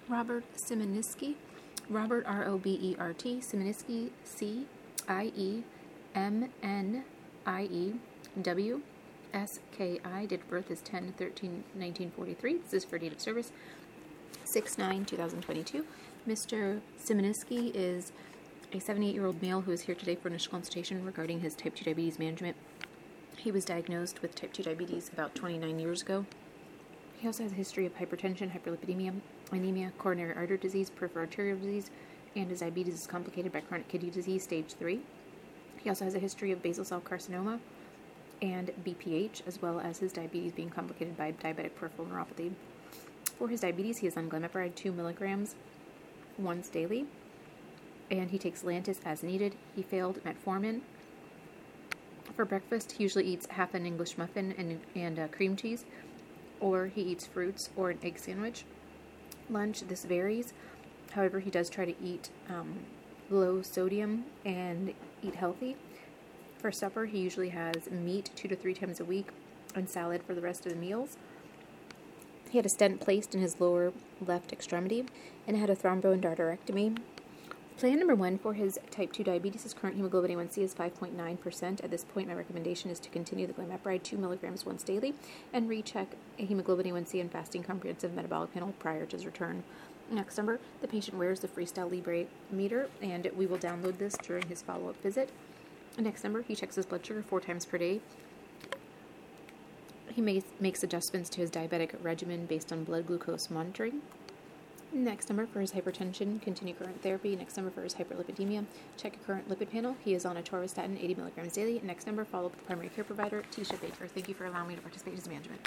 Robert Siemieniski. Robert, R-O-B-E-R-T, Siemieniski, C-I-E-M-N-I-E-W-S-K-I. Date of birth is 10/13/1943. This is for date of service 6/9/2022. Mr. Siemieniski is a 78-year-old male who is here today for initial consultation regarding his type 2 diabetes management. He was diagnosed with type 2 diabetes about 29 years ago. He also has a history of hypertension, hyperlipidemia, anemia, coronary artery disease, peripheral arterial disease, and his diabetes is complicated by chronic kidney disease, stage 3. He also has a history of basal cell carcinoma and BPH, as well as his diabetes being complicated by diabetic peripheral neuropathy. For his diabetes, he is on glimepiride 2 milligrams once daily, and he takes Lantus as needed. He failed metformin. For breakfast, he usually eats half an English muffin and cream cheese, or he eats fruits or an egg sandwich. Lunch, this varies. However, he does try to eat low sodium and eat healthy. For supper, he usually has meat 2 to 3 times a week and salad for the rest of the meals. He had a stent placed in his lower left extremity and had a thromboendarterectomy. Plan number 1 for his type 2 diabetes, his current hemoglobin A1C is 5.9%. At this point, my recommendation is to continue the glimepiride 2 milligrams once daily and recheck a hemoglobin A1C and fasting comprehensive metabolic panel prior to his return. Next number, the patient wears the Freestyle Libre meter, and we will download this during his follow-up visit. Next number, he checks his blood sugar 4 times per day. He makes adjustments to his diabetic regimen based on blood glucose monitoring. Next number for his hypertension, continue current therapy. Next number for his hyperlipidemia, check your current lipid panel. He is on atorvastatin 80 milligrams daily. Next number, follow up with the primary care provider, Tisha Baker. Thank you for allowing me to participate in his management.